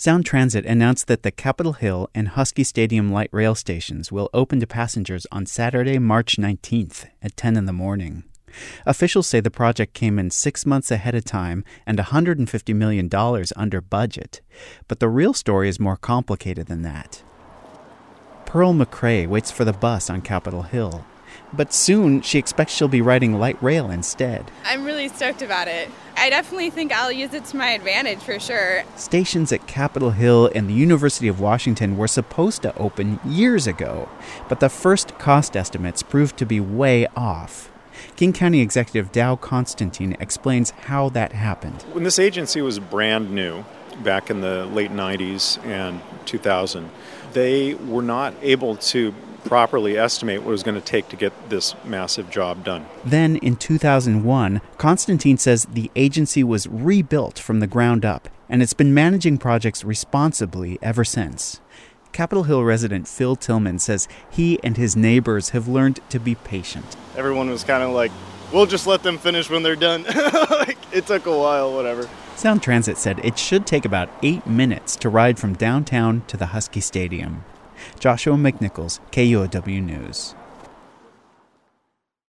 Sound Transit announced that the Capitol Hill and Husky Stadium light rail stations will open to passengers on Saturday, March 19th at 10 in the morning. Officials say the project came in 6 months ahead of time and $150 million under budget. But the real story is more complicated than that. Pearl McRae waits for the bus on Capitol Hill. But soon she expects she'll be riding light rail instead. I'm really stoked about it. I definitely think I'll use it to my advantage for sure. Stations at Capitol Hill and the University of Washington were supposed to open years ago, but the first cost estimates proved to be way off. King County Executive Dow Constantine explains how that happened. When this agency was brand new, back in the late 90s and 2000, they were not able to properly estimate what it was going to take to get this massive job done. Then, in 2001, Constantine says the agency was rebuilt from the ground up, and it's been managing projects responsibly ever since. Capitol Hill resident Phil Tillman says he and his neighbors have learned to be patient. Everyone was kind of like, we'll just let them finish when they're done. It took a while, whatever. Sound Transit said it should take about 8 minutes to ride from downtown to the Husky Stadium. Joshua McNichols, KUOW News.